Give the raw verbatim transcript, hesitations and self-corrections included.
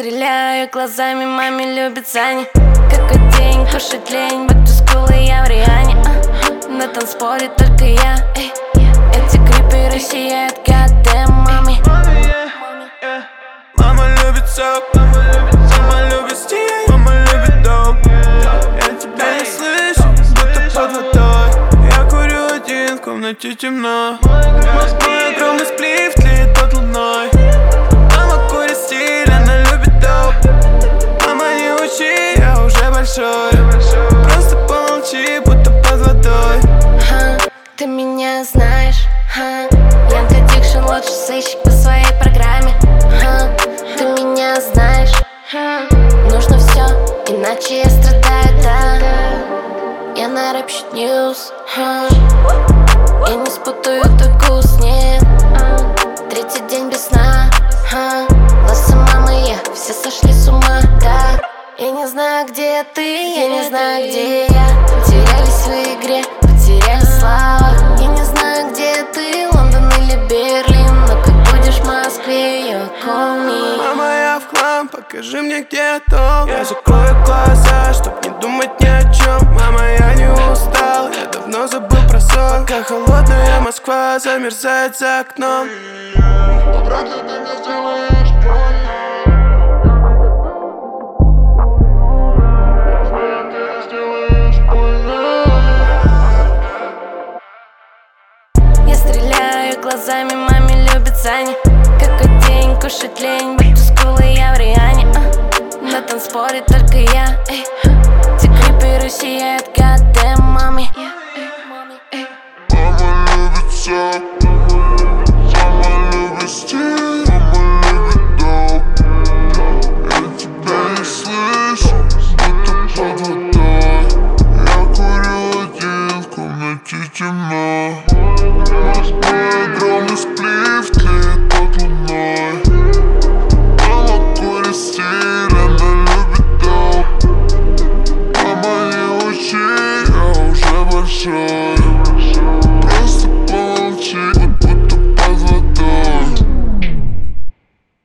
стреляю глазами, маме любит Сани. Какой день, кушать лень, back to school и я в Риане. а, На танцполе только я, эй. Эти клипы сияют, goddamn, маме. Мама любит сок, мама любит стиль, мама любит доп. Я тебя не слышу, будто под водой. Я курю один, в комнате темно. Мой огромный сплив тлеет под луной. Мама курит стиль, она любит доп. Мама, не учи, я уже большой. Просто помолчи, будто под водой. Ха, ты меня знаешь, ха. Young Addiction, лучший сыщик по своей программе. Ха, ты меня знаешь, ха. Нужно все, иначе я страдаю, да. Я на рэп щит ньюс, ха. Я не спутаю твой вкус, нет. Третий день без сна, ха. Ласса, мама, я, все сошли с ума, да. Я не знаю, где ты, я не знаю, где я. Терялись в игре, потеряли славу. Я не знаю, где ты, Лондон или Берлин. Но как будешь в Москве, you call me. Мама, я в хлам, покажи мне, где то. Я закрою глаза, чтоб не думать ни о чем. Мама, я не устал, я давно забыл про сон. Пока холодная Москва замерзает за окном. Правда, ты мне сделаешь больно. Я стреляю глазами, маме любит Сани. Какой день, кушать лень, back to school и я в Риане. а, На танцполе только я, эй. Те клипы сияют, goddamn, маме. Мама любит сок, мама любит стиль, мама любит доп. Я тебя не слышу, будто под водой. Я курю один, в комнате темно.